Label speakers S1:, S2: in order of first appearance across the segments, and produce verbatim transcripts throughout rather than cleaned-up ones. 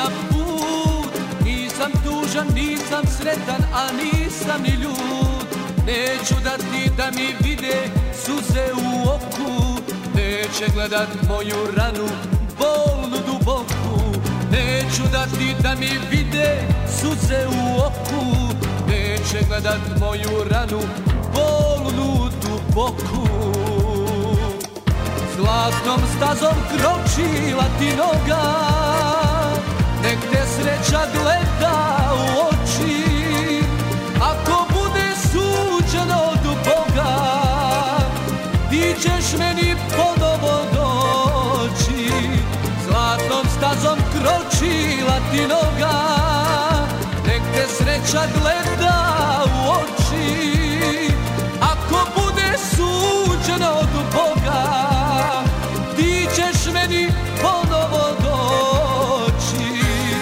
S1: na put. Nisam tužan, nisam sretan, a nisam ni ljud. Neću dati da mi vide suze u oku. Neće gledat moju ranu, bolnu duboku. Neću dati da mi vide suze u oku. Neće gledat moju ranu, bolnu duboku. Zlatnom stazom kročila ti noga, nek te sreća gleda u oči. Ako bude suđeno od Boga, ti ćeš meni ponovo doći. Zlatnom stazom kročila ti noga, nek te sreća gleda u oči. Ako bude suđeno od Boga, ti ćeš meni ponovo doći.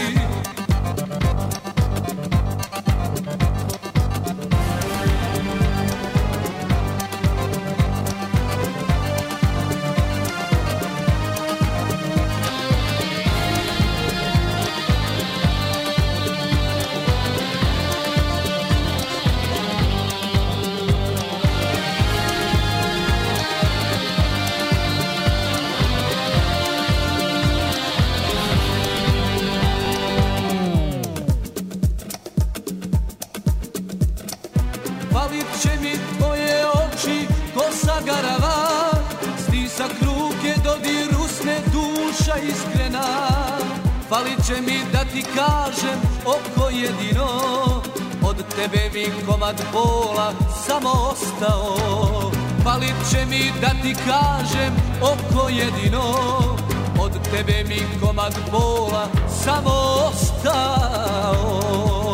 S1: Falit će mi tvoje oči, kosa garava, stisak ruke, dodir usne, duša iskrena. Falit će mi da ti kažem oko jedino, od tebe mi komad bola samo ostao. Falit će mi da ti kažem oko jedino, od tebe mi komad bola samo ostao.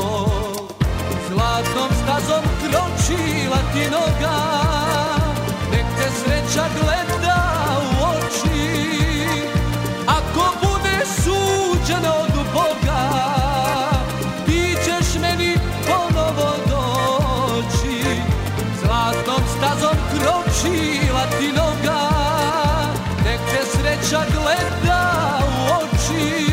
S1: Zlatnom stazom kročila ti noga, nek te sreća gleda u oči. Ako bude suđeno od Boga, ti ćeš meni ponovo doći. Zlatnom stazom kročila ti noga, nek te sreća gleda u oči.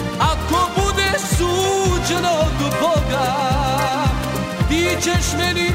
S1: Ako bude suđeno od Boga, ti ćeš meni